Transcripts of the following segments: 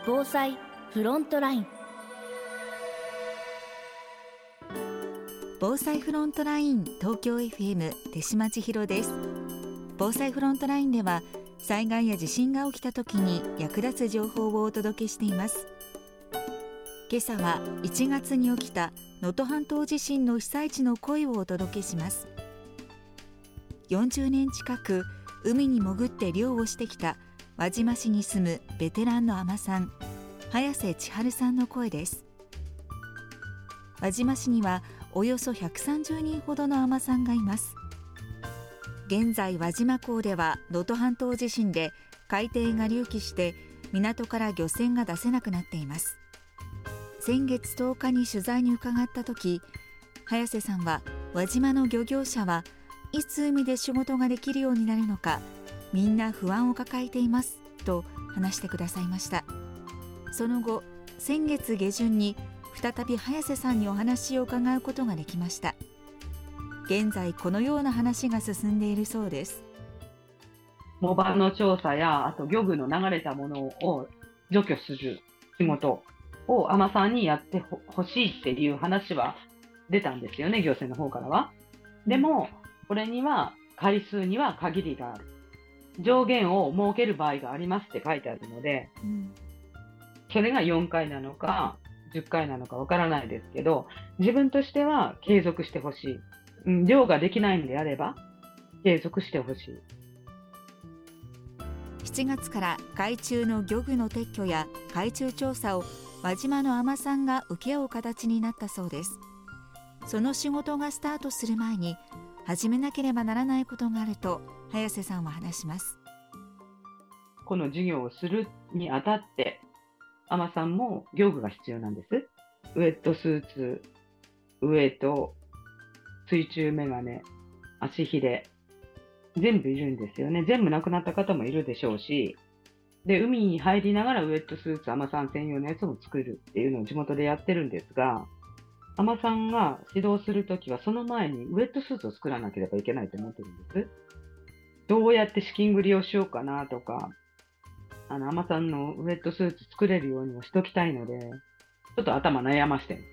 防災フロントライン。 防災フロントライン東京 FM 手島千尋です。防災フロントラインでは災害や地震が起きた時に役立つ情報をお届けしています。今朝は1月に起きた能登半島地震の被災地の声をお届けします。40年近く海に潜って漁をしてきた輪島市に住むベテランの海女さん、早瀬千春さんの声です。輪島市にはおよそ130人ほどの海女さんがいます。現在輪島港では能登半島地震で海底が隆起して港から漁船が出せなくなっています。先月10日に取材に伺った時、早瀬さんは輪島の漁業者はいつ海で仕事ができるようになるのかみんな不安を抱えていますと話してくださいました。その後、先月下旬に再び早瀬さんにお話を伺うことができました。現在このような話が進んでいるそうです。 藻場の調査や、あと漁具の流れたものを除去する仕事を海女さんにやってほしいっていう話は出たんですよね、行政の方からは。でもこれには回数には限りがある、上限を設ける場合がありますって書いてあるので、それが4回なのか10回なのかわからないですけど、自分としては継続してほしい、漁ができないんであれば継続してほしい。 7月から海中の漁具の撤去や海中調査を輪島の海女さんが請け負う形になったそうです。その仕事がスタートする前に始めなければならないことがあると早瀬さんは話します。 この事業をするにあたって海女さんも漁具が必要なんです。ウェットスーツ、ウエイト、水中メガネ、足ひれ、全部いるんですよね。全部なくなった方もいるでしょうし、で海に入りながらウェットスーツ海女さん専用のやつも作るっていうのを地元でやってるんですが、海女さんが指導するときはその前にウェットスーツを作らなければいけないと思ってるんです。どうやって資金繰りをしようかなとか、海女さんのウェットスーツ作れるようにはしときたいので、ちょっと頭悩ましてる。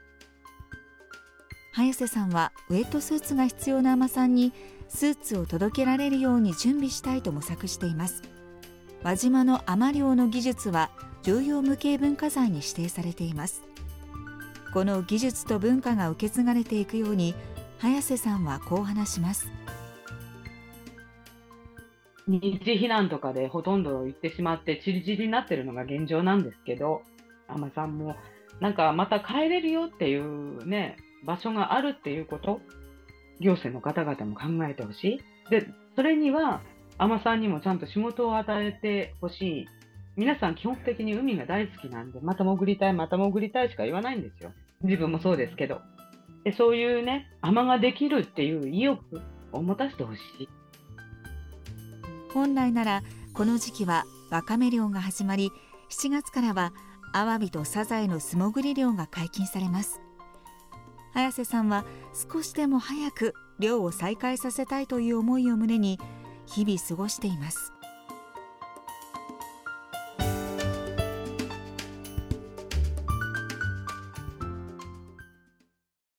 早瀬さんはウェットスーツが必要な海女さんにスーツを届けられるように準備したいと模索しています。輪島の海女漁の技術は重要無形文化財に指定されています。この技術と文化が受け継がれていくように早瀬さんはこう話します。 二次避難とかでほとんど行ってしまってチリチリになってるのが現状なんですけど、海女さんもなんかまた帰れるよっていうね、場所があるっていうこと、行政の方々も考えてほしい。で、それには海女さんにもちゃんと仕事を与えてほしい。皆さん基本的に海が大好きなんで、また潜りたいまた潜りたいしか言わないんですよ。自分もそうですけど。で、そういうね、海女ができるっていう意欲を持たせてほしい。 本来ならこの時期はワカメ漁が始まり、7月からはアワビとサザエの素潜り漁が解禁されます。早瀬さんは少しでも早く漁を再開させたいという思いを胸に日々過ごしています。